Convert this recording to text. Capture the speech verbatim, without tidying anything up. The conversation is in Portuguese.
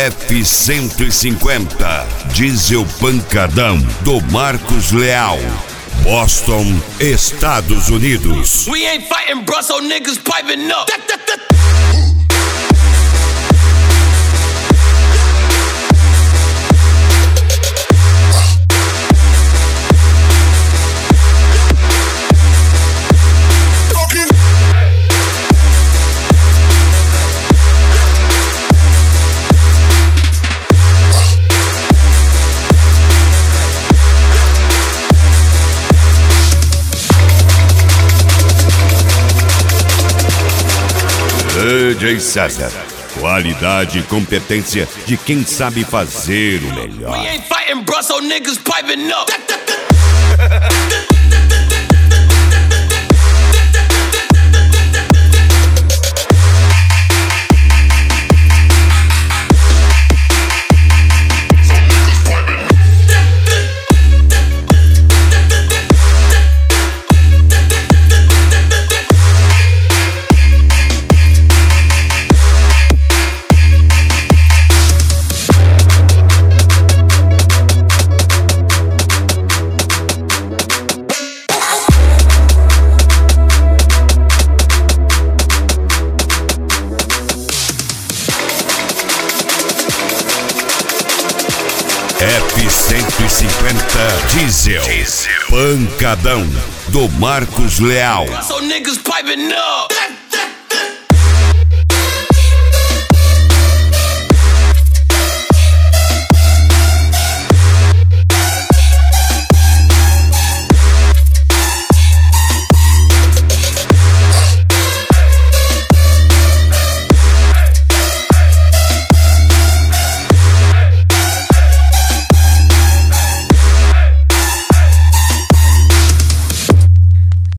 F cento e cinquenta Diesel Pancadão do Marcos Leal, Boston, Estados Unidos. We ain't fighting, bro, so niggas piping up. That, that, that. D J César, qualidade e competência de quem sabe fazer o melhor. We ain't fighting, bro, so niggas piping up. That, that, that. F cento e cinquenta Diesel, Diesel Pancadão do Marcos Leal. So niggas piping up.